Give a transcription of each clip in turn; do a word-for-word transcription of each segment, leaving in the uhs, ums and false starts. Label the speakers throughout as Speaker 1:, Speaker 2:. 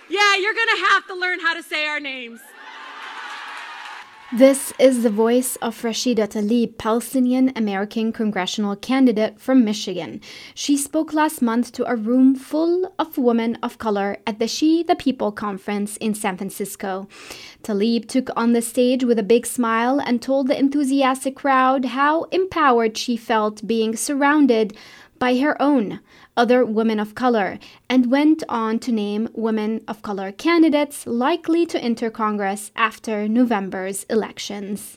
Speaker 1: Yeah, you're going to have to learn how to say our names.
Speaker 2: This is the voice of Rashida Tlaib, Palestinian-American congressional candidate from Michigan. She spoke last month to a room full of women of color at the She the People conference in San Francisco. Tlaib took on the stage with a big smile and told the enthusiastic crowd how empowered she felt being surrounded by her own other women of color, and went on to name women of color candidates likely to enter Congress after November's elections.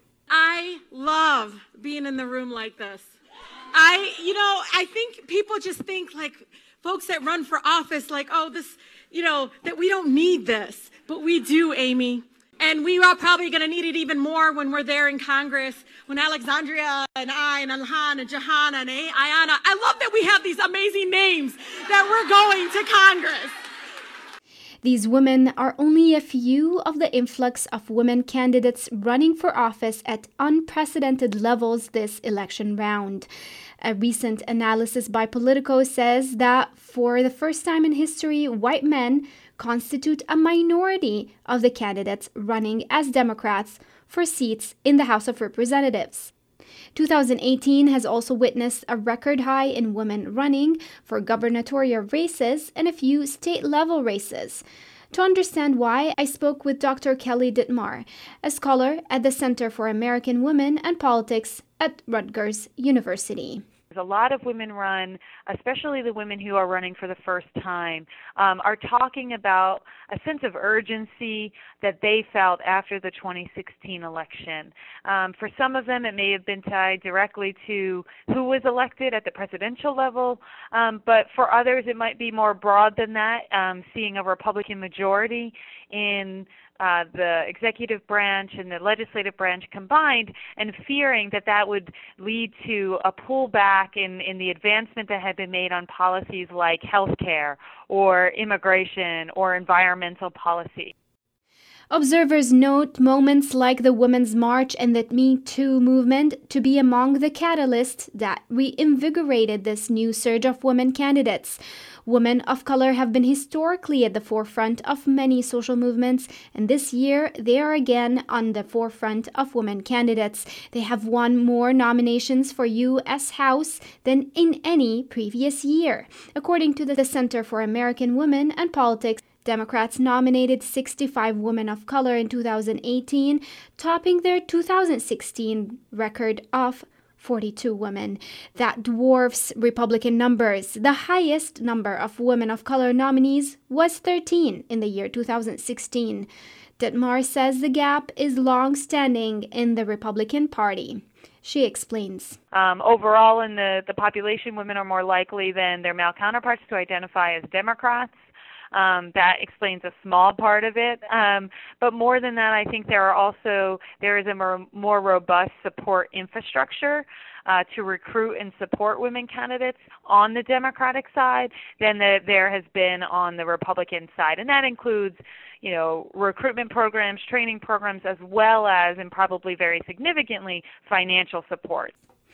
Speaker 1: I love being in the room like this. I, you know, I think people just think like folks that run for office, like, oh, this, you know, that we don't need this, but we do, Amy. And we are probably going to need it even more when we're there in Congress, when Alexandria and I and Alhan and Johanna and Ayana. I love that we have these amazing names that we're going to Congress.
Speaker 2: These women are only a few of the influx of women candidates running for office at unprecedented levels this election round. A recent analysis by Politico says that for the first time in history, white men constitute a minority of the candidates running as Democrats for seats in the House of Representatives. twenty eighteen has also witnessed a record high in women running for gubernatorial races and a few state-level races. To understand why, I spoke with Doctor Kelly Dittmar, a scholar at the Center for American Women and Politics at Rutgers University.
Speaker 3: A lot of women run, especially the women who are running for the first time, um, are talking about a sense of urgency that they felt after the twenty sixteen election. Um, for some of them, it may have been tied directly to who was elected at the presidential level, um, but for others, it might be more broad than that, um, seeing a Republican majority in Uh, the executive branch and the legislative branch combined, and fearing that that would lead to a pullback in, in the advancement that had been made on policies like healthcare or immigration or environmental policy.
Speaker 2: Observers note moments like the Women's March and the Me Too movement to be among the catalysts that reinvigorated this new surge of women candidates. Women of color have been historically at the forefront of many social movements, and this year they are again on the forefront of women candidates. They have won more nominations for U S House than in any previous year. According to the Center for American Women and Politics, Democrats nominated sixty-five women of color in two thousand eighteen, topping their two thousand sixteen record of forty-two women. That dwarfs Republican numbers. The highest number of women of color nominees was thirteen in the year two thousand sixteen. Dittmar says the gap is long-standing in the Republican Party. She explains.
Speaker 3: Um, overall, in the, the population, women are more likely than their male counterparts to identify as Democrats. Um, that explains a small part of it. Um, but more than that, I think there are also, there is a more, more robust support infrastructure uh, to recruit and support women candidates on the Democratic side than the, there has been on the Republican side. And that includes, you know, recruitment programs, training programs, as well as, and probably very significantly, financial support.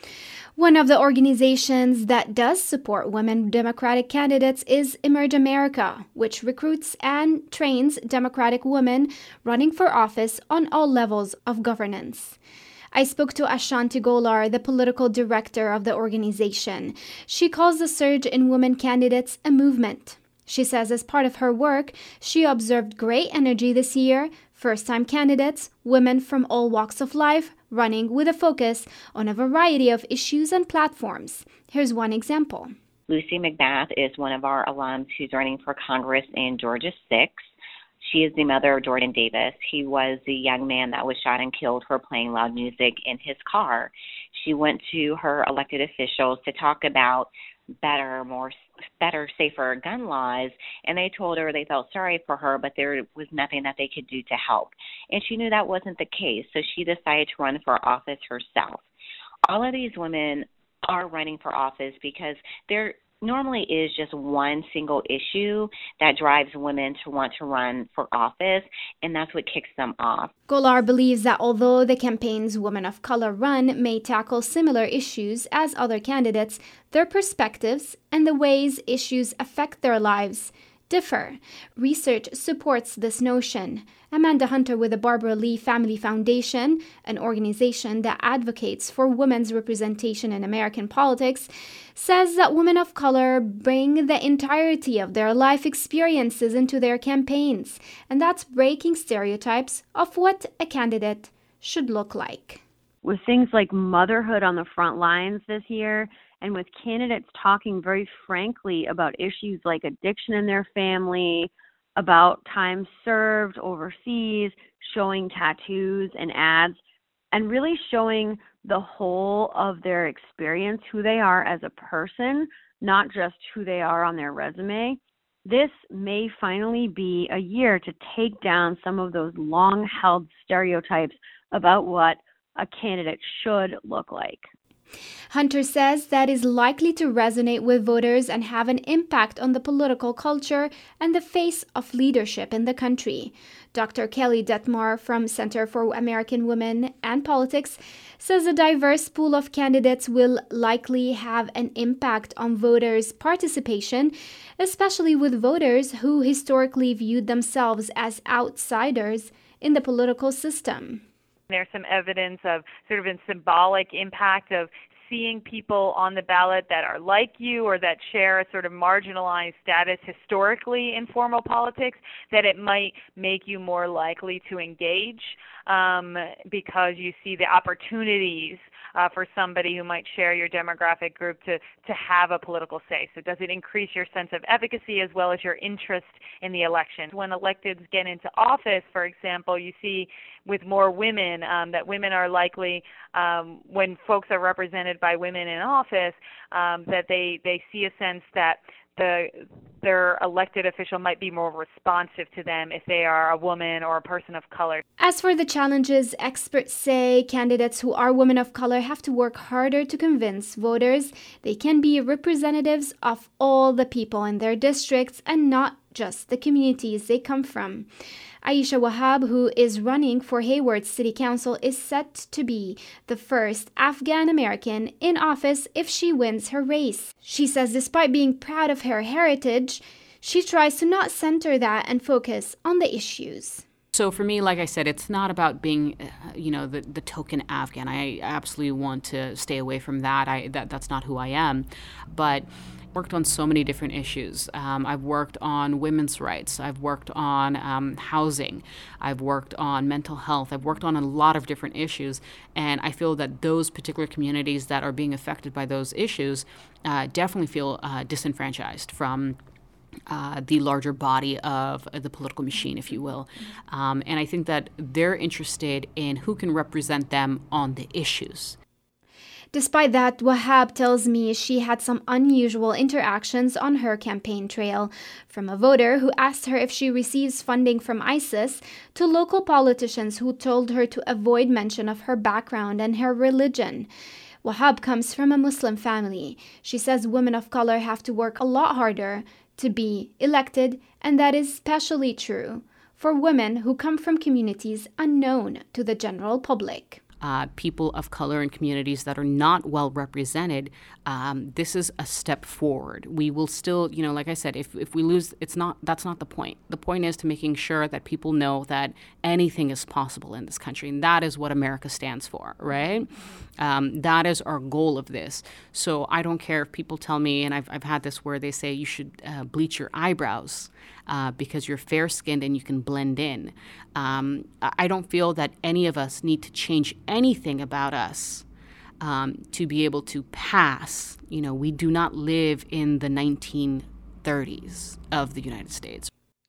Speaker 2: One of the organizations that does support women Democratic candidates is Emerge America, which recruits and trains Democratic women running for office on all levels of governance. I spoke to Ashanti Golar, the political director of the organization. She calls the surge in women candidates a movement. She says as part of her work, she observed great energy this year, first-time candidates, women from all walks of life, running with a focus on a variety of issues and platforms. Here's one example.
Speaker 4: Lucy McBath is one of our alums who's running for Congress in Georgia six. She is the mother of Jordan Davis. He was the young man that was shot and killed for playing loud music in his car. She went to her elected officials to talk about better, more better, safer gun laws, and they told her they felt sorry for her, but there was nothing that they could do to help. And she knew that wasn't the case, so she decided to run for office herself. All of these women are running for office because there normally is just one single issue that drives women to want to run for office, and that's what kicks them off.
Speaker 2: Golar believes that although the campaign's Women of Color Run may tackle similar issues as other candidates, their perspectives and the ways issues affect their lives differ. Research supports this notion. Amanda Hunter with the Barbara Lee Family Foundation, an organization that advocates for women's representation in American politics, says that women of color bring the entirety of their life experiences into their campaigns, and that's breaking stereotypes of what a candidate should look like.
Speaker 5: With things like motherhood on the front lines this year, and with candidates talking very frankly about issues like addiction in their family, about time served overseas, showing tattoos and ads, and really showing the whole of their experience, who they are as a person, not just who they are on their resume. This may finally be a year to take down some of those long-held stereotypes about what a candidate should look like.
Speaker 2: Hunter says that is likely to resonate with voters and have an impact on the political culture and the face of leadership in the country. Doctor Kelly Detmar from Center for American Women and Politics says a diverse pool of candidates will likely have an impact on voters' participation, especially with voters who historically viewed themselves as outsiders in the political system.
Speaker 3: There's some evidence of sort of a symbolic impact of seeing people on the ballot that are like you or that share a sort of marginalized status historically in formal politics, that it might make you more likely to engage um, because you see the opportunities uh, for somebody who might share your demographic group to, to have a political say. So does it increase your sense of efficacy as well as your interest in the election? When electeds get into office, for example, you see with more women um, that women are likely, um, when folks are represented by women in office, um, that they, they see a sense that the their elected official might be more responsive to them if they are a woman or a person of color.
Speaker 2: As for the challenges, experts say candidates who are women of color have to work harder to convince voters they can be representatives of all the people in their districts and not just the communities they come from. Aisha Wahab, who is running for Hayward City Council, is set to be the first Afghan American in office if she wins her race. She says despite being proud of her heritage, she tries to not center that and focus on the issues.
Speaker 6: So for me, like I said, it's not about being, uh, you know, the, the token Afghan. I absolutely want to stay away from that. I that that's not who I am. But worked on so many different issues. Um, I've worked on women's rights. I've worked on um, housing. I've worked on mental health. I've worked on a lot of different issues. And I feel that those particular communities that are being affected by those issues uh, definitely feel uh, disenfranchised from uh, the larger body of the political machine, if you will. Um, and I think that they're interested in who can represent them on the issues.
Speaker 2: Despite that, Wahab tells me she had some unusual interactions on her campaign trail, from a voter who asked her if she receives funding from ISIS to local politicians who told her to avoid mention of her background and her religion. Wahab comes from a Muslim family. She says women of color have to work a lot harder to be elected, and that is especially true for women who come from communities unknown to the general public.
Speaker 6: Uh, people of color in communities that are not well represented, um, this is a step forward. We will still, you know, like I said, if, if we lose, it's not, that's not the point. The point is to making sure that people know that anything is possible in this country. And that is what America stands for, right? Um, that is our goal of this. So I don't care if people tell me, and I've, I've had this where they say you should uh, bleach your eyebrows uh, because you're fair-skinned and you can blend in. Um, I don't feel that any of us need to change anything about us um, to be able to pass. You know, we do not live in the nineteen thirties of the United States.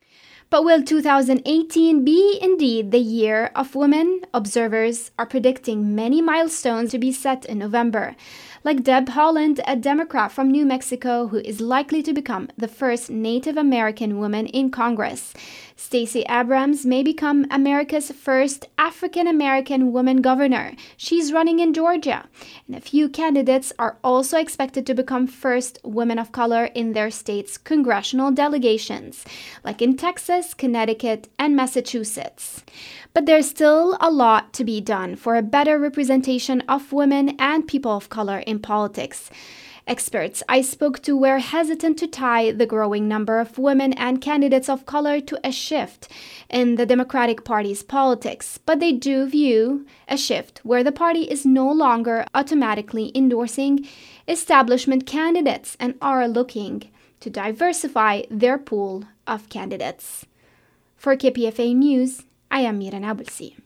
Speaker 2: But will two thousand eighteen be indeed the year of women? Observers are predicting many milestones to be set in November, like Deb Haaland, a Democrat from New Mexico who is likely to become the first Native American woman in Congress. Stacey Abrams may become America's first African American woman governor. She's running in Georgia. And a few candidates are also expected to become first women of color in their state's congressional delegations, like in Texas, Connecticut, and Massachusetts. But there's still a lot to be done for a better representation of women and people of color in politics. Experts I spoke to were hesitant to tie the growing number of women and candidates of color to a shift in the Democratic Party's politics, but they do view a shift where the party is no longer automatically endorsing establishment candidates and are looking to diversify their pool of candidates. For K P F A News, I am Mira Nabulsi.